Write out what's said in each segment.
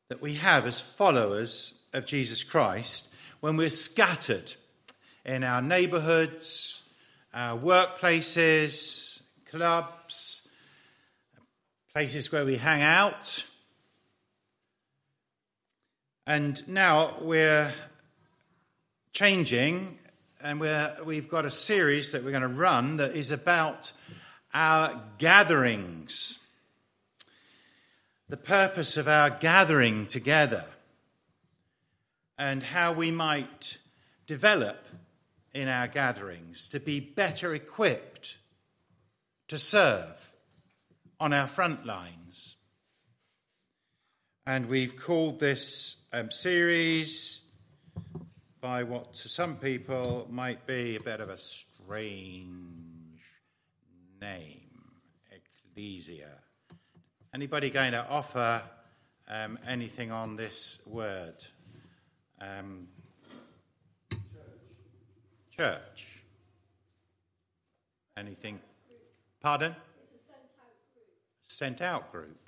that we have as followers of Jesus Christ when we're scattered in our neighbourhoods, our workplaces, clubs, places where we hang out. And now we're changing, and we've got a series that we're going to run that is about our gatherings. The purpose of our gathering together and how we might develop in our gatherings to be better equipped to serve on our front lines. And we've called this series by what to some people might be a bit of a strange name, Ecclesia. Anybody going to offer anything on this word? Church. Anything? Pardon? It's a sent-out group. Sent-out group.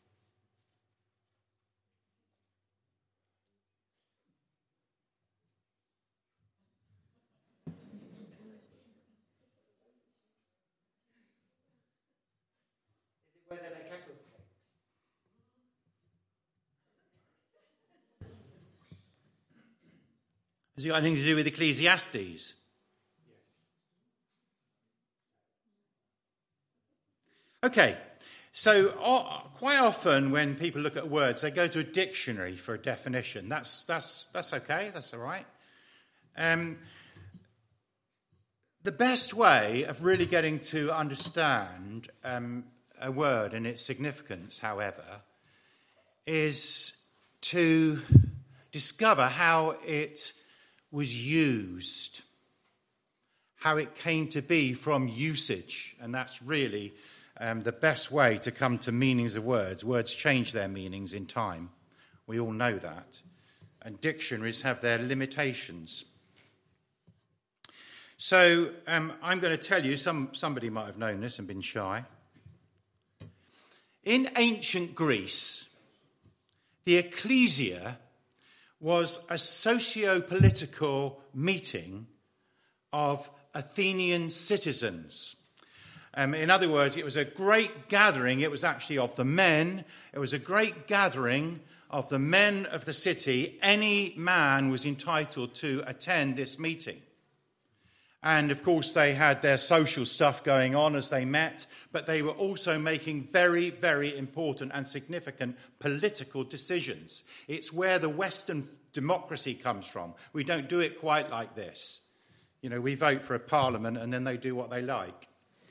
Where they make Eccles cakes. Has it got anything to do with Ecclesiastes? Okay, so quite often when people look at words, they go to a dictionary for a definition. That's okay, that's all right. The best way of really getting to understand a word and its significance, however, is to discover how it was used, how it came to be from usage, and that's really the best way to come to meanings of words. Words change their meanings in time. We all know that. And dictionaries have their limitations. So I'm going to tell you, somebody might have known this and been shy. In ancient Greece, the ecclesia was a socio-political meeting of Athenian citizens. In other words, it was a great gathering. It was actually of the men. It was a great gathering of the men of the city. Any man was entitled to attend this meeting. And, of course, they had their social stuff going on as they met, but they were also making very, very important and significant political decisions. It's where the Western democracy comes from. We don't do it quite like this. You know, we vote for a parliament and then they do what they like.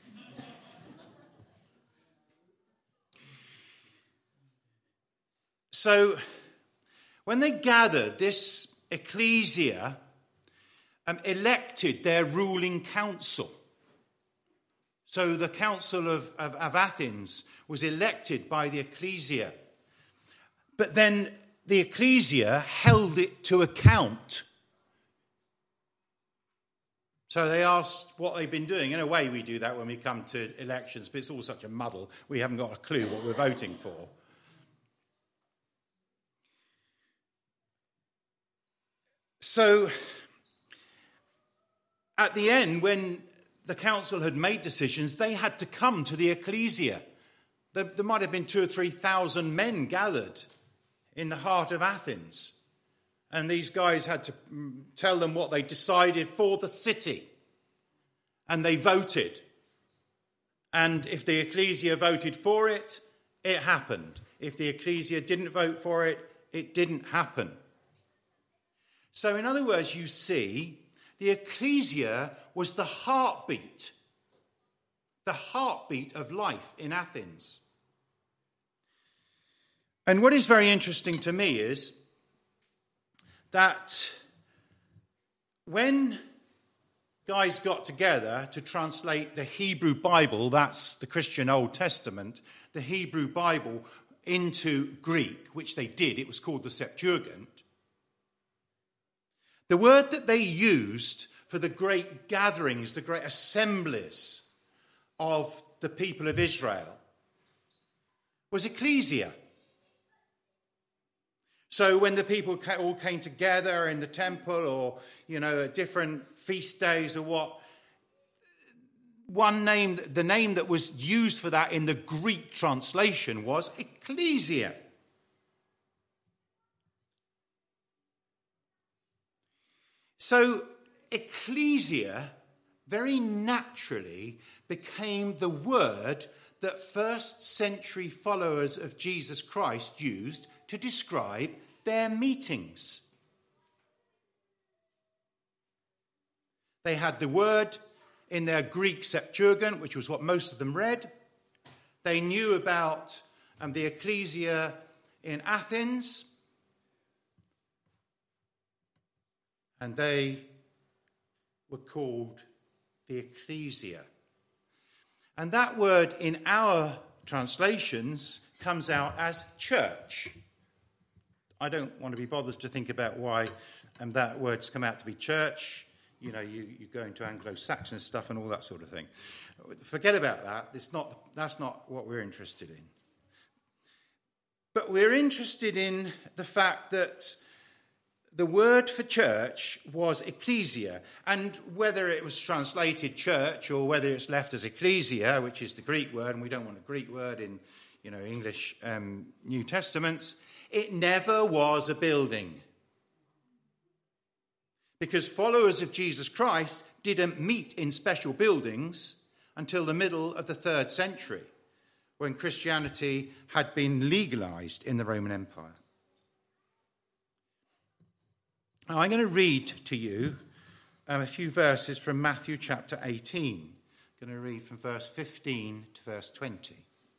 So, when they gathered, this ecclesia elected their ruling council. So the council of Athens was elected by the ecclesia. But then the ecclesia held it to account. So they asked what they've been doing. In a way, we do that when we come to elections, but it's all such a muddle. We haven't got a clue what we're voting for. So at the end, when the council had made decisions, they had to come to the ecclesia. There might have been 2,000 or 3,000 men gathered in the heart of Athens. And these guys had to tell them what they decided for the city. And they voted. And if the ecclesia voted for it, it happened. If the ecclesia didn't vote for it, it didn't happen. So in other words, you see, the ecclesia was the heartbeat of life in Athens. And what is very interesting to me is that when guys got together to translate the Hebrew Bible, that's the Christian Old Testament, the Hebrew Bible into Greek, which they did, it was called the Septuagint. The word that they used for the great gatherings, the great assemblies of the people of Israel was ecclesia. So when the people all came together in the temple, or, at different feast days or what, the name that was used for that in the Greek translation was ecclesia. So ecclesia very naturally became the word that first century followers of Jesus Christ used to describe their meetings. They had the word in their Greek Septuagint, which was what most of them read. They knew about the ecclesia in Athens, and they were called the ecclesia. And that word in our translations comes out as church. I don't want to be bothered to think about why that word's come out to be church. You go into Anglo-Saxon stuff and all that sort of thing. Forget about that. That's not what we're interested in. But we're interested in the fact that the word for church was ecclesia, and whether it was translated church or whether it's left as ecclesia, which is the Greek word, and we don't want a Greek word in English New Testaments, it never was a building. Because followers of Jesus Christ didn't meet in special buildings until the middle of the 3rd century, when Christianity had been legalized in the Roman Empire. Now, I'm going to read to you a few verses from Matthew chapter 18. I'm going to read from verse 15 to verse 20.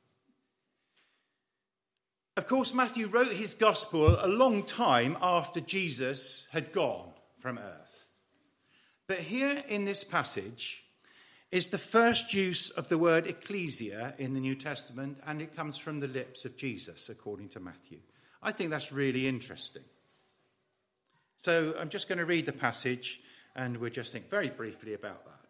Of course, Matthew wrote his gospel a long time after Jesus had gone from earth. But here in this passage is the first use of the word ecclesia in the New Testament, and it comes from the lips of Jesus, according to Matthew. I think that's really interesting. So I'm just going to read the passage, and we'll just think very briefly about that.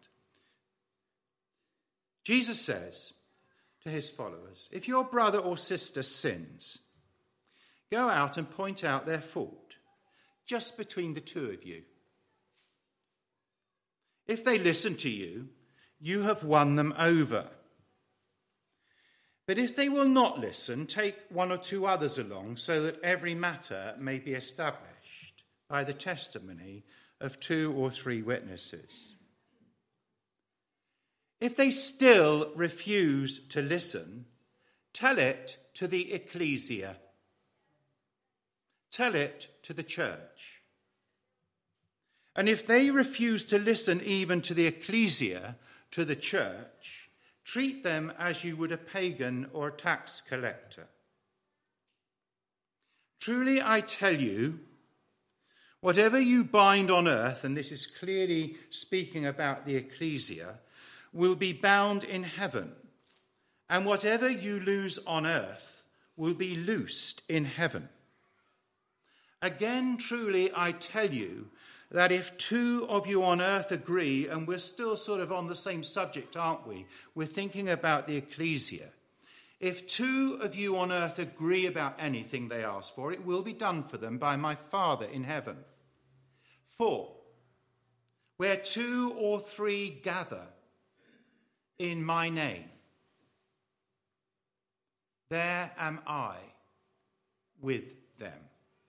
Jesus says to his followers, "If your brother or sister sins, go out and point out their fault, just between the two of you. If they listen to you, you have won them over. But if they will not listen, take one or two others along, so that every matter may be established by the testimony of 2 or 3 witnesses. If they still refuse to listen, tell it to the ecclesia. Tell it to the church. And if they refuse to listen even to the ecclesia, to the church, treat them as you would a pagan or a tax collector. Truly I tell you, whatever you bind on earth," and this is clearly speaking about the ecclesia, "will be bound in heaven, and whatever you loose on earth will be loosed in heaven. Again, truly, I tell you that if 2 of you on earth agree," and we're still sort of on the same subject, aren't we? We're thinking about the ecclesia. "If 2 of you on earth agree about anything they ask for, it will be done for them by my Father in heaven. For where 2 or 3 gather in my name, there am I with them."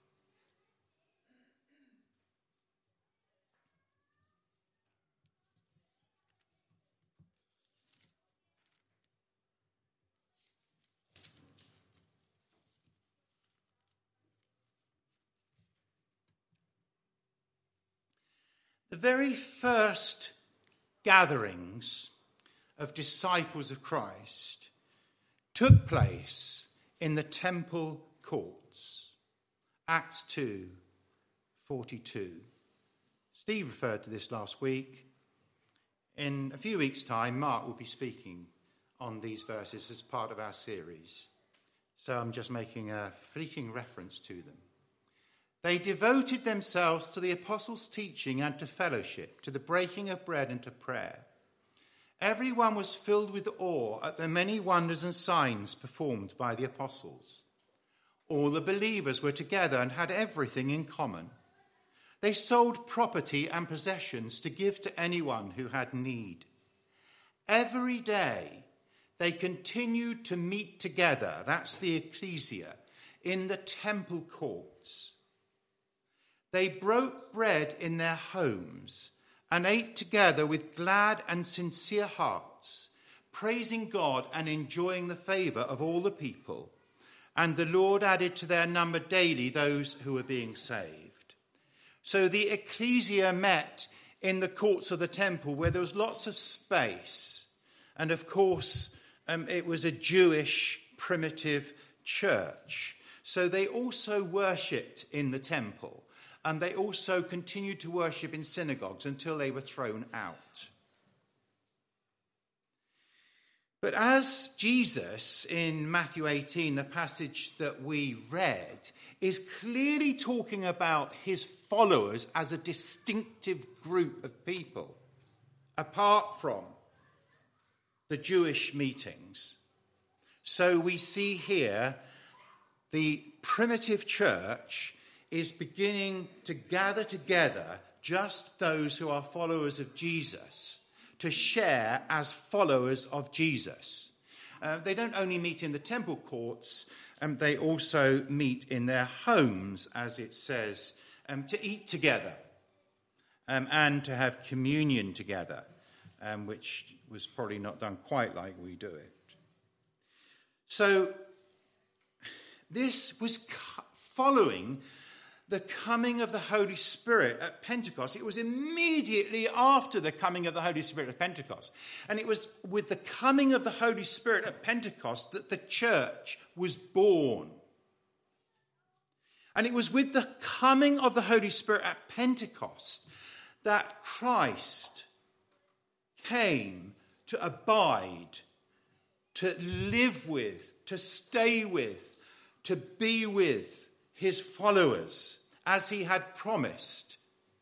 The very first gatherings of disciples of Christ took place in the temple courts. Acts 2:42. Steve referred to this last week. In a few weeks' time, Mark will be speaking on these verses as part of our series. So I'm just making a fleeting reference to them. "They devoted themselves to the apostles' teaching and to fellowship, to the breaking of bread and to prayer. Everyone was filled with awe at the many wonders and signs performed by the apostles. All the believers were together and had everything in common. They sold property and possessions to give to anyone who had need. Every day they continued to meet together, that's the ecclesia, in the temple courts. They broke bread in their homes and ate together with glad and sincere hearts, praising God and enjoying the favour of all the people. And the Lord added to their number daily those who were being saved. So the ecclesia met in the courts of the temple where there was lots of space. And of course, it was a Jewish primitive church. So they also worshipped in the temple. And they also continued to worship in synagogues until they were thrown out. But as Jesus, in Matthew 18, the passage that we read, is clearly talking about his followers as a distinctive group of people, apart from the Jewish meetings. So we see here the primitive church is beginning to gather together just those who are followers of Jesus to share as followers of Jesus. They don't only meet in the temple courts, they also meet in their homes, as it says, to eat together and to have communion together, which was probably not done quite like we do it. So this was following the coming of the Holy Spirit at Pentecost. It was immediately after the coming of the Holy Spirit at Pentecost. And it was with the coming of the Holy Spirit at Pentecost that the church was born. And it was with the coming of the Holy Spirit at Pentecost that Christ came to abide, to live with, to stay with, to be with his followers, as he had promised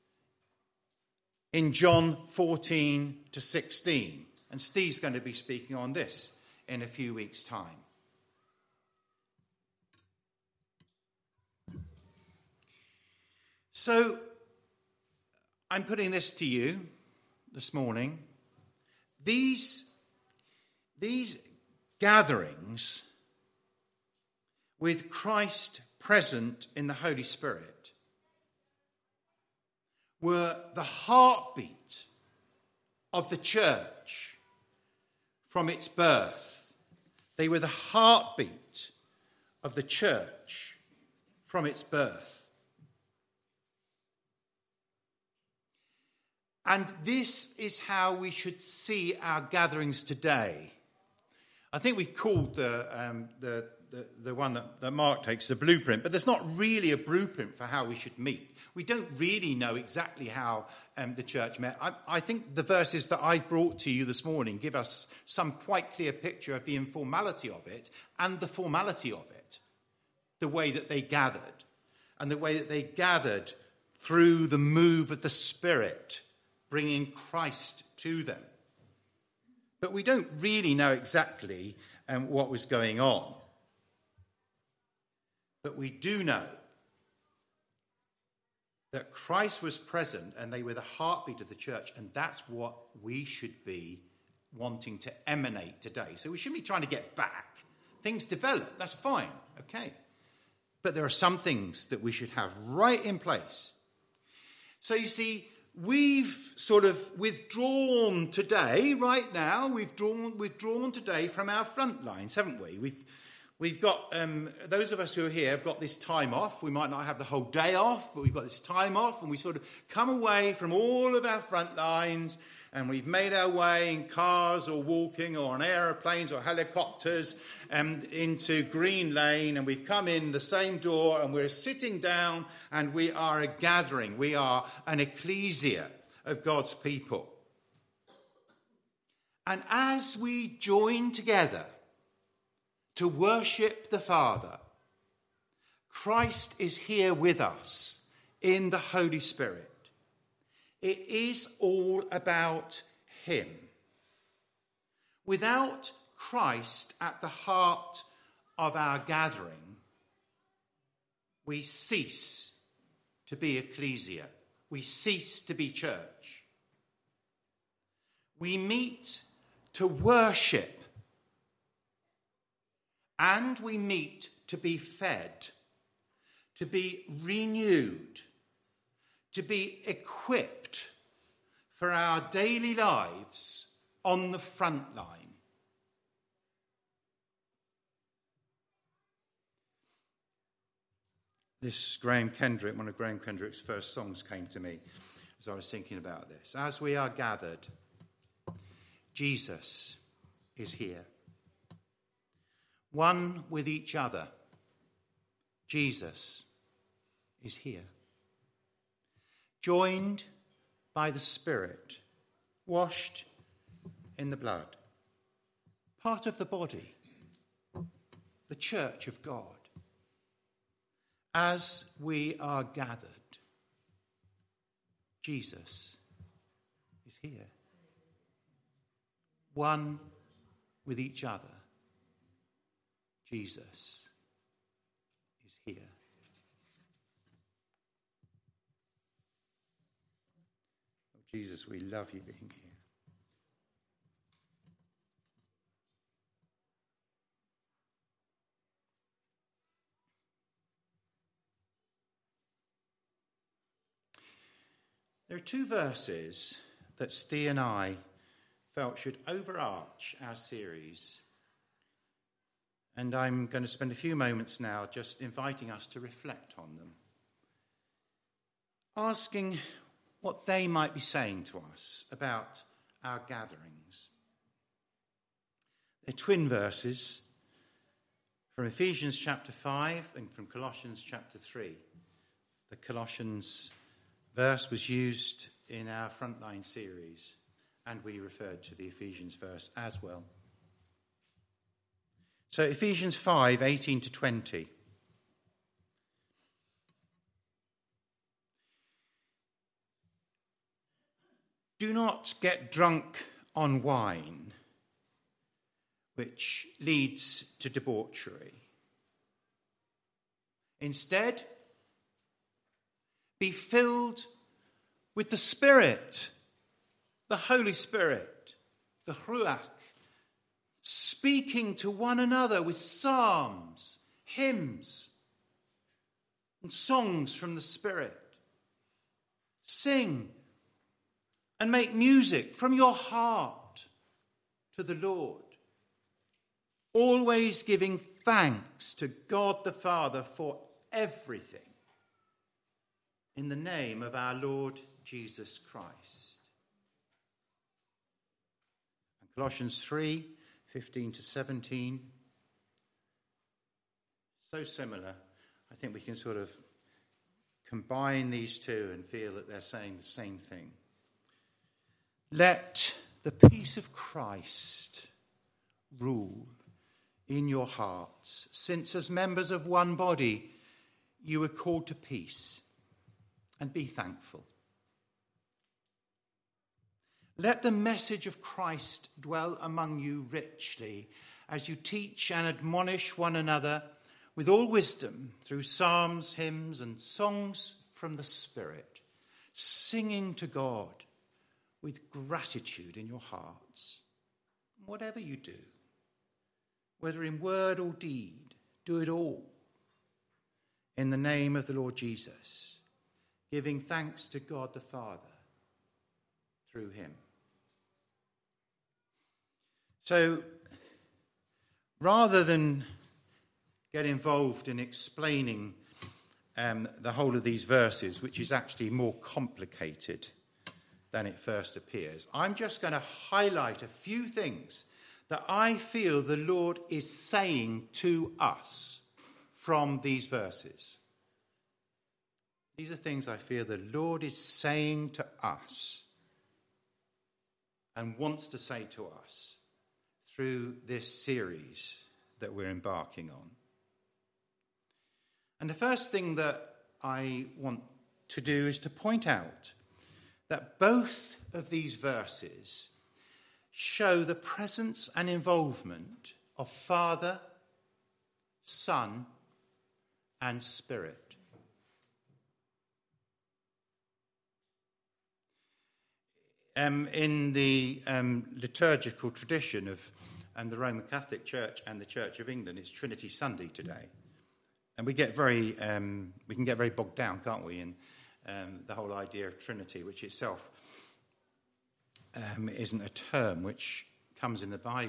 in John 14 to 16. And Steve's going to be speaking on this in a few weeks' time. So I'm putting this to you this morning. These gatherings with Christ present in the Holy Spirit were the heartbeat of the church from its birth. They were the heartbeat of the church from its birth. And this is how we should see our gatherings today. I think we've called the one that Mark takes, the blueprint, but there's not really a blueprint for how we should meet. We don't really know exactly how the church met. I think the verses that I've brought to you this morning give us some quite clear picture of the informality of it and the formality of it, the way that they gathered, and the way that they gathered through the move of the Spirit, bringing Christ to them. But we don't really know exactly what was going on. But we do know that Christ was present and they were the heartbeat of the church, and that's what we should be wanting to emanate today. So we shouldn't be trying to get back. Things develop, that's fine, okay. But there are some things that we should have right in place. So you see, we've sort of withdrawn today, right now, we've withdrawn today from our front lines, haven't we? We've got, those of us who are here have got this time off. We might not have the whole day off, but we've got this time off, and we sort of come away from all of our front lines, and we've made our way in cars or walking or on aeroplanes or helicopters into Green Lane, and we've come in the same door, and we're sitting down, and we are a gathering. We are an ecclesia of God's people. And as we join together to worship the Father, Christ is here with us in the Holy Spirit. It is all about him. Without Christ at the heart of our gathering, we cease to be ecclesia. We cease to be church. We meet to worship, and we meet to be fed, to be renewed, to be equipped for our daily lives on the front line. This Graham Kendrick, one of Graham Kendrick's first songs, came to me as I was thinking about this. As we are gathered, Jesus is here. One with each other, Jesus is here. Joined by the Spirit, washed in the blood. Part of the body, the church of God. As we are gathered, Jesus is here. One with each other, Jesus is here. Oh, Jesus, we love you being here. There are two verses that Steve and I felt should overarch our series. And I'm going to spend a few moments now just inviting us to reflect on them. Asking what they might be saying to us about our gatherings. They're twin verses from Ephesians chapter 5 and from Colossians chapter 3. The Colossians verse was used in our Frontline series, and we referred to the Ephesians verse as well. So Ephesians 5, 18 to 20. Do not get drunk on wine, which leads to debauchery. Instead, be filled with the Spirit, the Holy Spirit, the Ruach, speaking to one another with psalms, hymns, and songs from the Spirit. Sing and make music from your heart to the Lord, always giving thanks to God the Father for everything, in the name of our Lord Jesus Christ. And Colossians 3, 15 to 17. So similar. I think we can sort of combine these two and feel that they're saying the same thing. Let the peace of Christ rule in your hearts, since as members of one body you were called to peace. And be thankful. Let the message of Christ dwell among you richly as you teach and admonish one another with all wisdom through psalms, hymns, and songs from the Spirit, singing to God with gratitude in your hearts. Whatever you do, whether in word or deed, do it all in the name of the Lord Jesus, giving thanks to God the Father through him. So, rather than get involved in explaining the whole of these verses, which is actually more complicated than it first appears, I'm just going to highlight a few things that I feel the Lord is saying to us from these verses. These are things I feel the Lord is saying to us and wants to say to us through this series that we're embarking on. And the first thing that I want to do is to point out that both of these verses show the presence and involvement of Father, Son, and Spirit. in the liturgical tradition of the Roman Catholic Church and the Church of England, it's Trinity Sunday today. And we can get very bogged down, can't we, in the whole idea of Trinity, which itself isn't a term which comes in the Bible.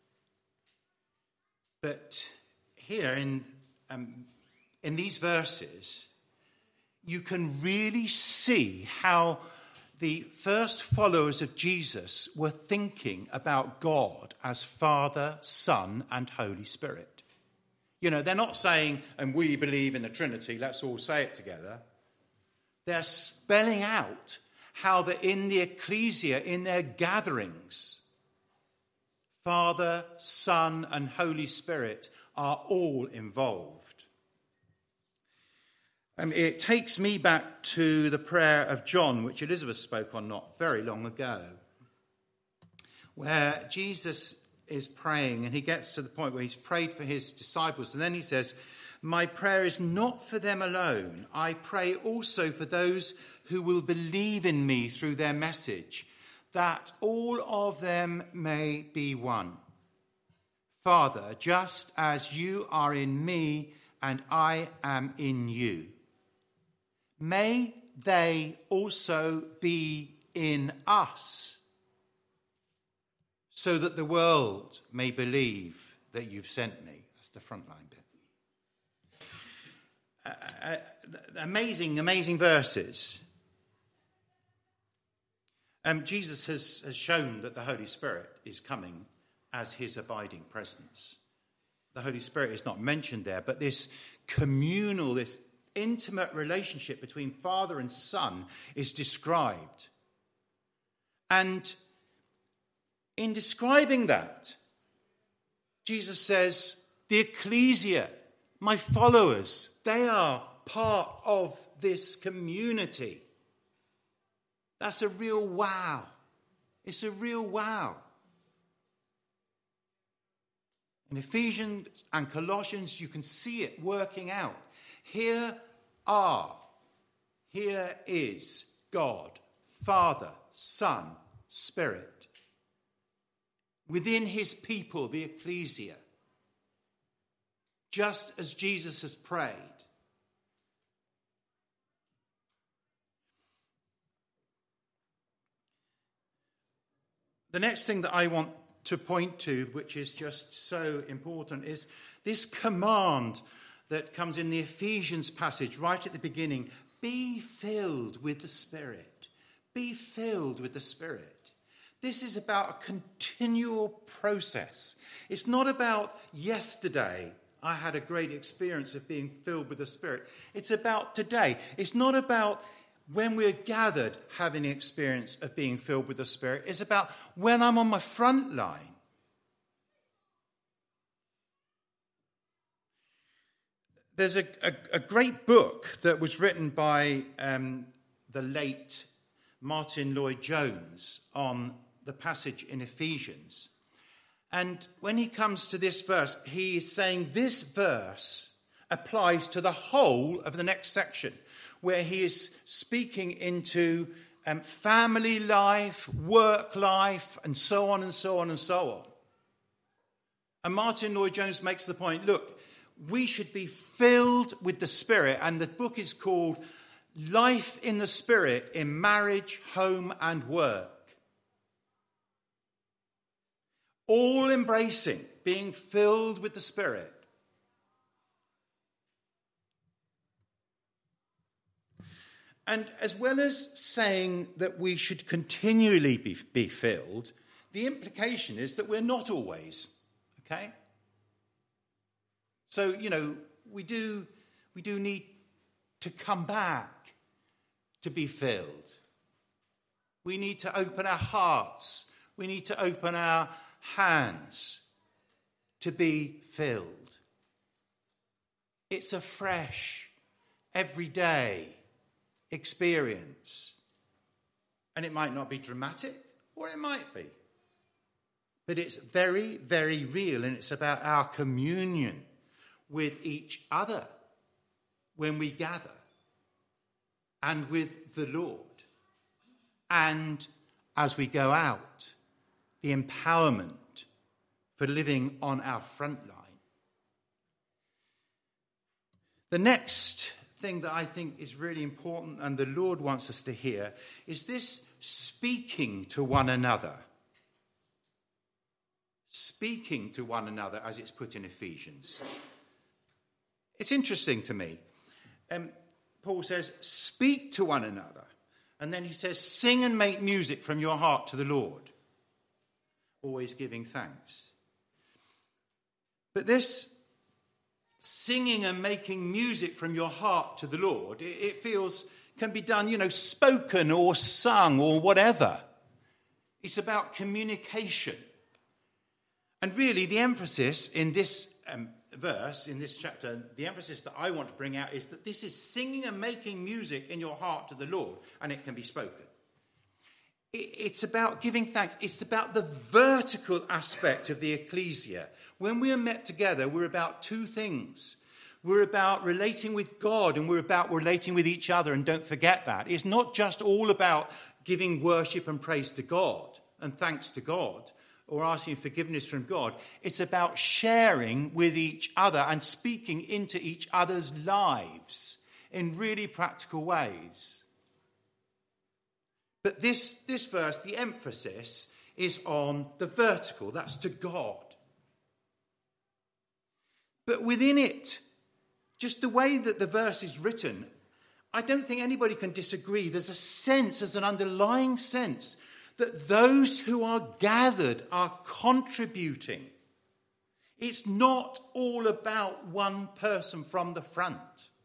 But here in these verses, you can really see how the first followers of Jesus were thinking about God as Father, Son, and Holy Spirit. You know, they're not saying, and we believe in the Trinity, let's all say it together. They're spelling out how that in the ecclesia, in their gatherings, Father, Son, and Holy Spirit are all involved. It takes me back to the prayer of John, which Elizabeth spoke on not very long ago, where Jesus is praying, and he gets to the point where he's prayed for his disciples, and then he says, "My prayer is not for them alone. I pray also for those who will believe in me through their message, that all of them may be one. Father, just as you are in me and I am in you, may they also be in us, so that the world may believe that you've sent me." That's the front line bit. Amazing verses. Jesus has shown that the Holy Spirit is coming as his abiding presence. The Holy Spirit is not mentioned there, but this communal, this intimate relationship between Father and Son is described. And in describing that, Jesus says, the ecclesia, my followers, they are part of this community. That's a real wow. It's a real wow. In Ephesians and Colossians, you can see it working out. Here is God, Father, Son, Spirit, within his people, the ecclesia, just as Jesus has prayed. The next thing that I want to point to, which is just so important, is this command that comes in the Ephesians passage right at the beginning. Be filled with the Spirit. Be filled with the Spirit. This is about a continual process. It's not about yesterday, I had a great experience of being filled with the Spirit. It's about today. It's not about when we're gathered having an experience of being filled with the Spirit. It's about when I'm on my front line. There's a great book that was written by the late Martin Lloyd-Jones on the passage in Ephesians. And when he comes to this verse, he is saying this verse applies to the whole of the next section, where he is speaking into family life, work life, and so on and so on and so on. And Martin Lloyd-Jones makes the point, look, we should be filled with the Spirit, and the book is called Life in the Spirit in Marriage, Home and Work. All embracing being filled with the Spirit. And as well as saying that we should continually be filled, the implication is that we're not always, okay? So, you know, we do need to come back to be filled. We need to open our hearts. We need to open our hands to be filled. It's a fresh, everyday experience. And it might not be dramatic, or it might be. But it's very, very real, and it's about our communion with each other when we gather, and with the Lord, and as we go out, the empowerment for living on our front line. The next thing that I think is really important and the Lord wants us to hear is this speaking to one another. Speaking to one another, as it's put in Ephesians. It's interesting to me. Paul says, speak to one another. And then he says, sing and make music from your heart to the Lord. Always giving thanks. But this singing and making music from your heart to the Lord, it feels can be done, spoken or sung or whatever. It's about communication. And really the emphasis in this verse, in this chapter, the emphasis that I want to bring out is that this is singing and making music in your heart to the Lord, and it can be spoken. It's about giving thanks. It's about the vertical aspect of the ecclesia. When we are met together, we're about two things. We're about relating with God and we're about relating with each other, and don't forget that. It's not just all about giving worship and praise to God and thanks to God or asking forgiveness from God. It's about sharing with each other and speaking into each other's lives in really practical ways. But this verse, the emphasis is on the vertical. That's to God. But within it, just the way that the verse is written, I don't think anybody can disagree. There's an underlying sense that those who are gathered are contributing. It's not all about one person from the front.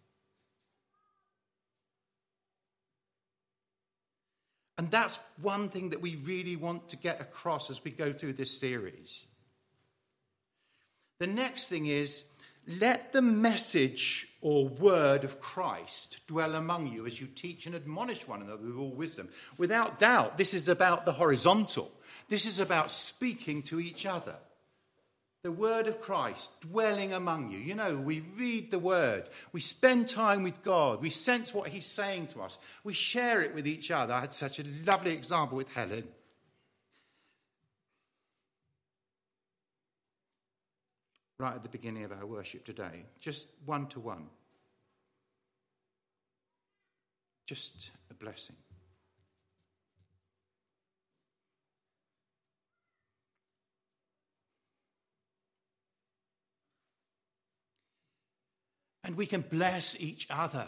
And that's one thing that we really want to get across as we go through this series. The next thing is, let the message or word of Christ dwell among you as you teach and admonish one another with all wisdom. Without doubt, this is about the horizontal. This is about speaking to each other. The word of Christ dwelling among you. We read the word. We spend time with God. We sense what he's saying to us. We share it with each other. I had such a lovely example with Helen. Right at the beginning of our worship today. Just one-to-one. Just a blessing. And we can bless each other.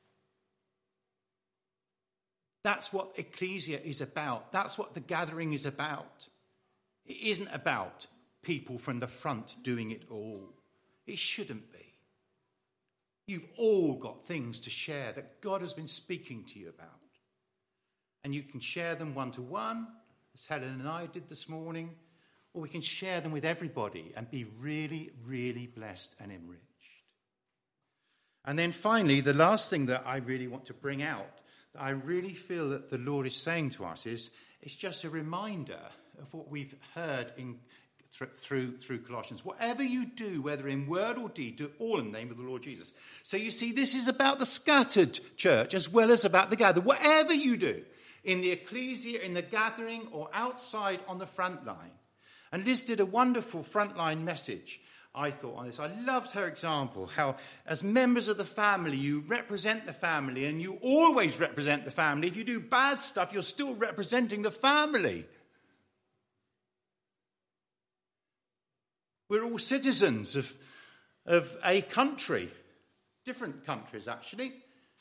That's what ecclesia is about. That's what the gathering is about. It isn't about people from the front doing it all. It shouldn't be. You've all got things to share that God has been speaking to you about. And you can share them one-to-one, as Helen and I did this morning, or we can share them with everybody and be really, really blessed and enriched. And then finally, the last thing that I really want to bring out, that I really feel that the Lord is saying to us is, it's just a reminder of what we've heard through Colossians. Whatever you do, whether in word or deed, do it all in the name of the Lord Jesus. So you see, this is about the scattered church as well as about the gathered. Whatever you do, in the ecclesia, in the gathering, or outside on the front line. And Liz did a wonderful frontline message, I thought, on this. I loved her example, how as members of the family, you represent the family, and you always represent the family. If you do bad stuff, you're still representing the family. We're all citizens of a country, different countries actually.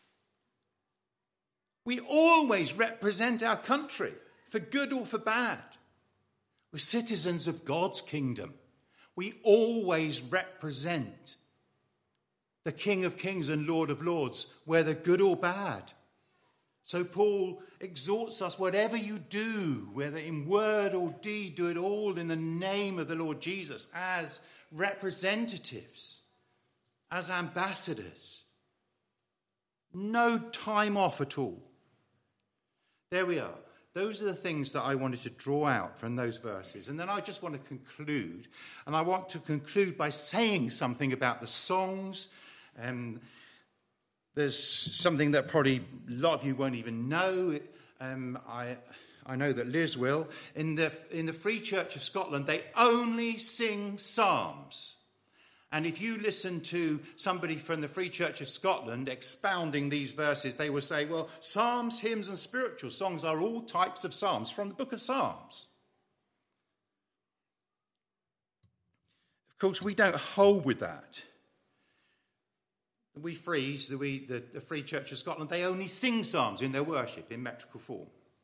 We always represent our country, for good or for bad. We're citizens of God's kingdom. We always represent the King of Kings and Lord of Lords, whether good or bad. So Paul exhorts us, whatever you do, whether in word or deed, do it all in the name of the Lord Jesus, as representatives, as ambassadors. No time off at all. There we are. Those are the things that I wanted to draw out from those verses. And then I just want to conclude. And I want to conclude by saying something about the songs. There's something that probably a lot of you won't even know. I I know that Liz will. In the Free Church of Scotland, they only sing psalms. And if you listen to somebody from the Free Church of Scotland expounding these verses, they will say, well, psalms, hymns, and spiritual songs are all types of psalms from the book of Psalms. Of course, we don't hold with that. We Frees, the Free Church of Scotland, they only sing psalms in their worship in metrical form.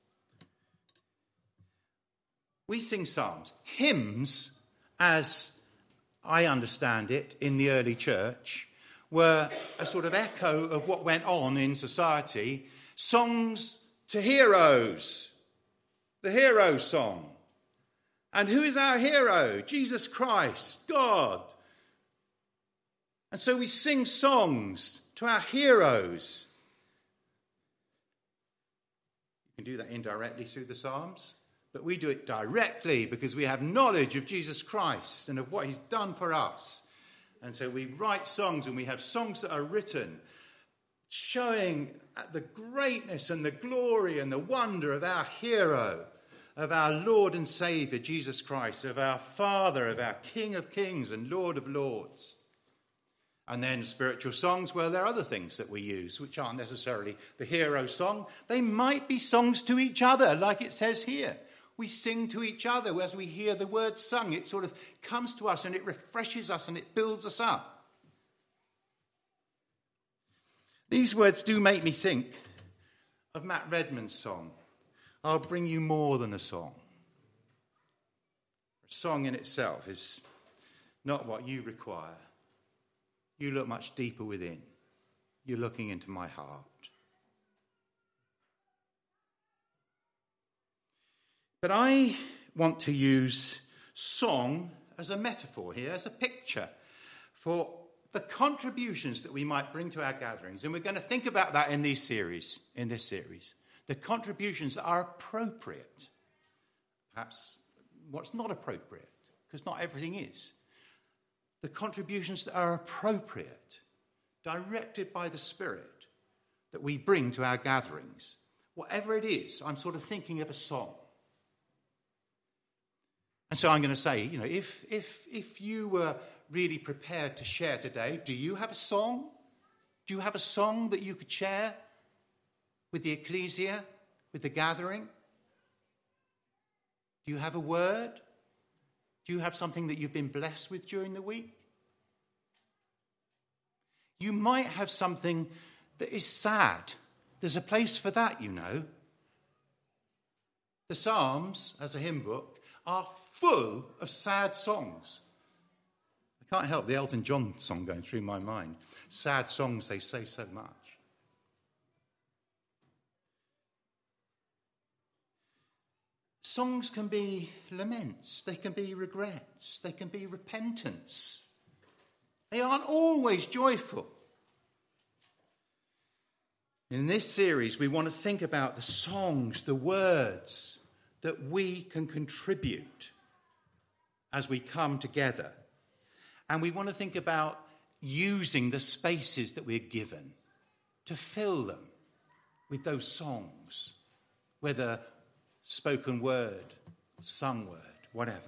We sing psalms. Hymns, as I understand it in the early church, were a sort of echo of what went on in society. Songs to heroes. The hero song. And who is our hero? Jesus Christ, God. And so we sing songs to our heroes. You can do that indirectly through the Psalms, but we do it directly because we have knowledge of Jesus Christ and of what he's done for us. And so we write songs, and we have songs that are written showing the greatness and the glory and the wonder of our hero, of our Lord and Saviour, Jesus Christ, of our Father, of our King of Kings and Lord of Lords. And then spiritual songs, well, there are other things that we use which aren't necessarily the hero song. They might be songs to each other, like it says here. We sing to each other as we hear the word sung. It sort of comes to us and it refreshes us and it builds us up. These words do make me think of Matt Redman's song, I'll Bring You More Than a Song. A song in itself is not what you require. You look much deeper within. You're looking into my heart. But I want to use song as a metaphor here, as a picture for the contributions that we might bring to our gatherings. And we're going to think about that in this series. The contributions that are appropriate. Perhaps what's not appropriate, because not everything is. The contributions that are appropriate, directed by the Spirit, that we bring to our gatherings. Whatever it is, I'm sort of thinking of a song. And so I'm going to say, if you were really prepared to share today, do you have a song? Do you have a song that you could share with the ecclesia, with the gathering? Do you have a word? Do you have something that you've been blessed with during the week? You might have something that is sad. There's a place for that, you know. The Psalms, as a hymn book, are full of sad songs. I can't help the Elton John song going through my mind. Sad songs, they say so much. Songs can be laments, they can be regrets, they can be repentance. They aren't always joyful. In this series, we want to think about the songs, the words that we can contribute as we come together. And we want to think about using the spaces that we're given to fill them with those songs, whether spoken word, sung word, whatever.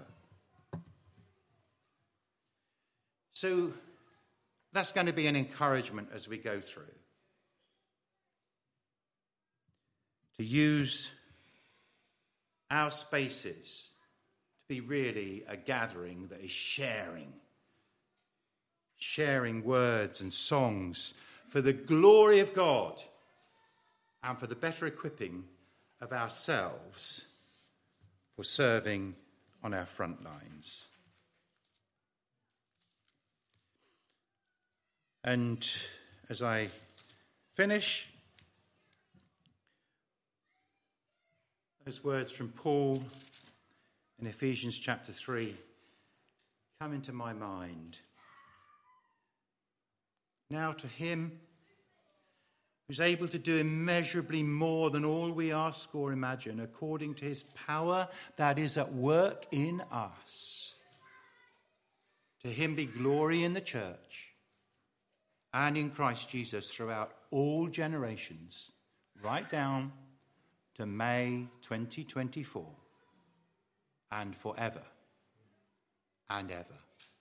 So that's going to be an encouragement as we go through. To use our spaces to be really a gathering that is sharing words and songs for the glory of God and for the better equipping of ourselves for serving on our front lines. And as I finish, those words from Paul in Ephesians chapter 3 come into my mind. Now to him who's able to do immeasurably more than all we ask or imagine, according to his power that is at work in us. To him be glory in the church and in Christ Jesus throughout all generations, right down to May 2024 and forever and ever.